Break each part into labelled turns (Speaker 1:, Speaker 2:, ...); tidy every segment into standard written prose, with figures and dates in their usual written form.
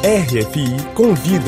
Speaker 1: RFI Convida.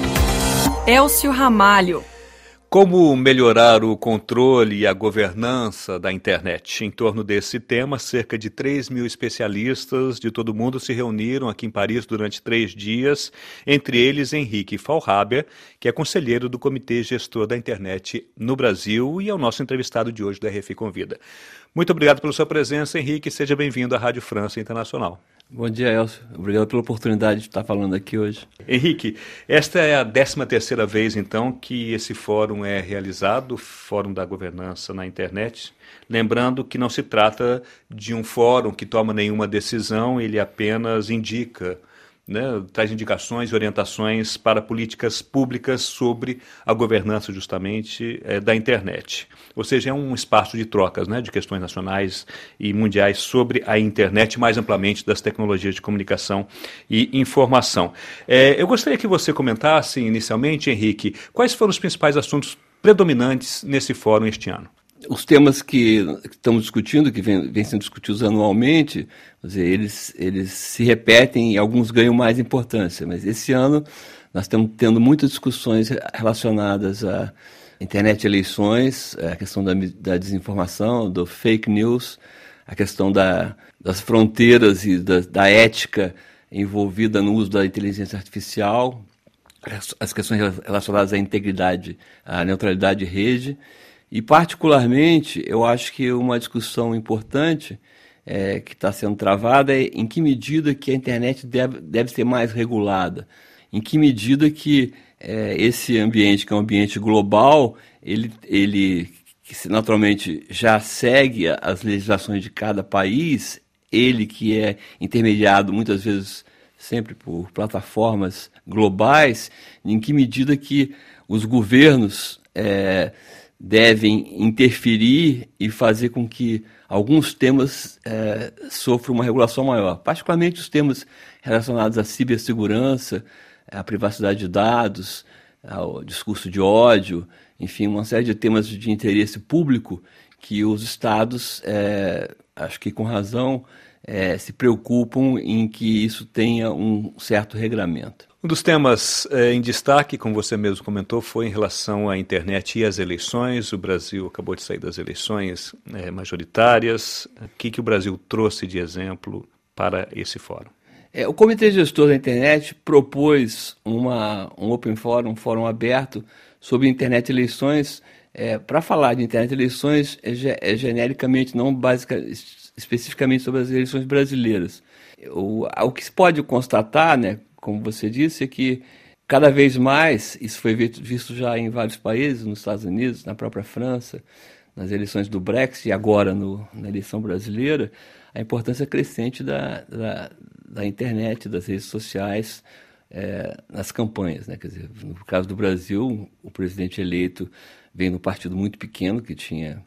Speaker 2: Elcio Ramalho.
Speaker 3: Como melhorar o controle e a governança da internet? Em torno desse tema, cerca de 3 mil especialistas de todo o mundo se reuniram aqui em Paris durante 3 dias, entre eles Henrique Faulhaber, que é conselheiro do Comitê Gestor da Internet no Brasil e é o nosso entrevistado de hoje da RFI Convida. Muito obrigado pela sua presença, Henrique, seja bem-vindo à Rádio França Internacional.
Speaker 4: Bom dia, Elcio. Obrigado pela oportunidade de estar falando aqui hoje.
Speaker 3: Henrique, esta é a 13ª vez, então, que esse fórum é realizado, o Fórum da Governança na Internet. Lembrando que não se trata de um fórum que toma nenhuma decisão, ele apenas indica, traz indicações e orientações para políticas públicas sobre a governança justamente da internet. Ou seja, é um espaço de trocas de questões nacionais e mundiais sobre a internet, mais amplamente das tecnologias de comunicação e informação. Eu gostaria que você comentasse inicialmente, Henrique, quais foram os principais assuntos predominantes nesse fórum este ano?
Speaker 4: Os temas que estamos discutindo, que vêm sendo discutidos anualmente, eles se repetem e alguns ganham mais importância. Mas esse ano nós estamos tendo muitas discussões relacionadas à internet e eleições, a questão da desinformação, do fake news, a questão das fronteiras e da ética envolvida no uso da inteligência artificial, as questões relacionadas à integridade, à neutralidade de rede. E, particularmente, eu acho que uma discussão importante que está sendo travada é em que medida que a internet deve ser mais regulada, em que medida que esse ambiente, que é um ambiente global, ele naturalmente já segue as legislações de cada país, ele que é intermediado muitas vezes sempre por plataformas globais, em que medida que os governos devem interferir e fazer com que alguns temas sofram uma regulação maior, particularmente os temas relacionados à cibersegurança, à privacidade de dados, ao discurso de ódio, enfim, uma série de temas de interesse público que os estados, acho que com razão, se preocupam em que isso tenha um certo regramento.
Speaker 3: Um dos temas em destaque, como você mesmo comentou, foi em relação à internet e às eleições. O Brasil acabou de sair das eleições majoritárias. O que o Brasil trouxe de exemplo para esse fórum?
Speaker 4: O Comitê Gestor da Internet propôs um Open Forum, um fórum aberto sobre internet e eleições. Para falar de internet e eleições, genericamente, não especificamente sobre as eleições brasileiras. O que se pode constatar, como você disse, é que cada vez mais, isso foi visto já em vários países, nos Estados Unidos, na própria França, nas eleições do Brexit e agora na eleição brasileira, a importância crescente da internet, das redes sociais nas campanhas. Quer dizer, no caso do Brasil, o presidente eleito veio num partido muito pequeno, que tinha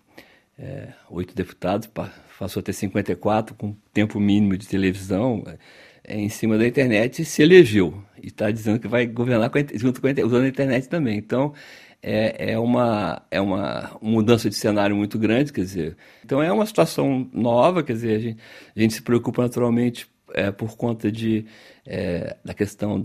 Speaker 4: 8 deputados, passou a ter 54, com tempo mínimo de televisão, em cima da internet, e se elegeu. E está dizendo que vai governar usando a internet também. Então, é uma mudança de cenário muito grande, quer dizer. Então, é uma situação nova, quer dizer, a gente se preocupa naturalmente por conta da questão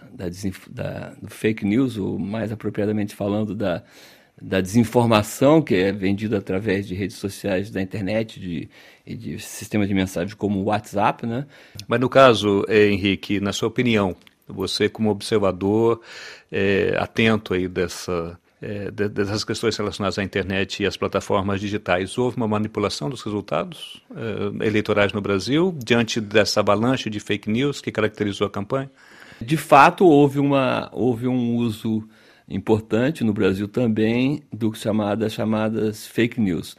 Speaker 4: do fake news, ou mais apropriadamente falando da desinformação que é vendida através de redes sociais da internet e de sistemas de mensagem como o WhatsApp,
Speaker 3: Mas no caso, Henrique, na sua opinião, você como observador atento aí dessas questões relacionadas à internet e às plataformas digitais, houve uma manipulação dos resultados eleitorais no Brasil diante dessa avalanche de fake news que caracterizou a campanha?
Speaker 4: De fato, houve um uso importante no Brasil também do chamadas fake news.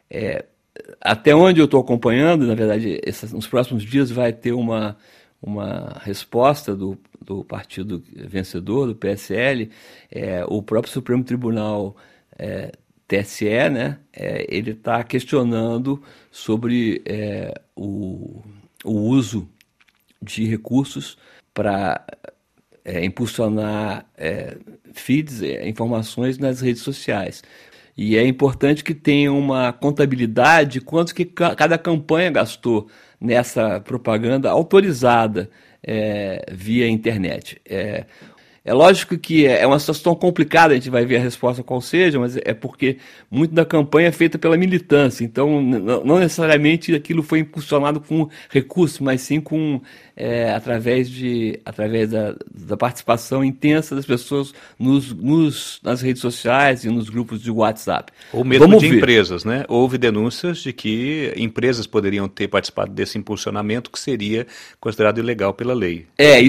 Speaker 4: Até onde eu estou acompanhando, na verdade, nos próximos dias vai ter uma resposta do partido vencedor, do PSL, o próprio Supremo Tribunal TSE, ele está questionando sobre o uso de recursos para impulsionar feeds, informações nas redes sociais. E é importante que tenha uma contabilidade de quanto que cada campanha gastou nessa propaganda autorizada via internet. É lógico que é uma situação complicada, a gente vai ver a resposta qual seja, mas é porque muito da campanha é feita pela militância, então não necessariamente aquilo foi impulsionado com recursos, mas sim através da participação intensa das pessoas nas redes sociais e nos grupos de WhatsApp.
Speaker 3: Ou mesmo de empresas, né? Houve denúncias de que empresas poderiam ter participado desse impulsionamento que seria considerado ilegal pela lei.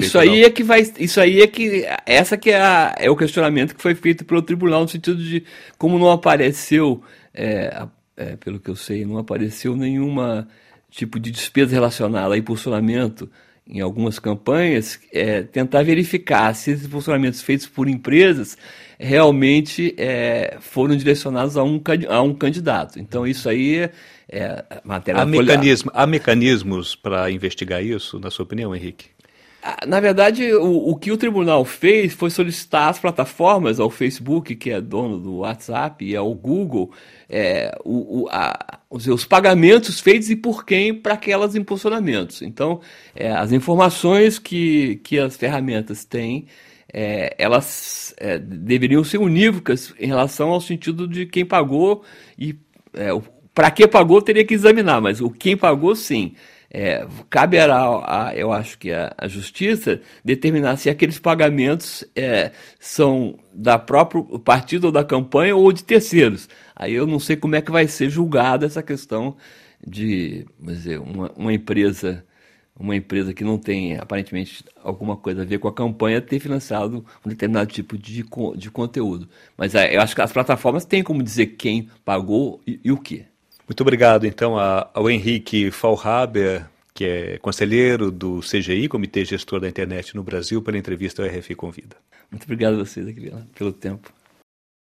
Speaker 3: É o questionamento que foi feito pelo tribunal, no sentido de como não apareceu, pelo que eu sei, não apareceu nenhuma tipo de despesa relacionada a impulsionamento em algumas campanhas, tentar verificar se esses impulsionamentos feitos por empresas realmente foram direcionados a um candidato. Então isso aí matéria... Há mecanismos para investigar isso, na sua opinião, Henrique?
Speaker 4: Na verdade, o que o tribunal fez foi solicitar às plataformas, ao Facebook, que é dono do WhatsApp, e ao Google, os pagamentos feitos e por quem para aqueles impulsionamentos. Então, as informações que as ferramentas têm, elas deveriam ser unívocas em relação ao sentido de quem pagou e para que pagou teria que examinar, mas o quem pagou, sim. Caberá, eu acho que a justiça determinar se aqueles pagamentos são da próprio partido ou da campanha ou de terceiros. Aí eu não sei como é que vai ser julgada essa questão de, vamos dizer, uma empresa que não tem aparentemente alguma coisa a ver com a campanha ter financiado um determinado tipo de conteúdo. Mas eu acho que as plataformas têm como dizer quem pagou e o quê.
Speaker 3: Muito obrigado, então, ao Henrique Faulhaber, que é conselheiro do CGI, Comitê Gestor da Internet no Brasil, pela entrevista ao RFI Convida.
Speaker 4: Muito obrigado a vocês aqui pelo tempo.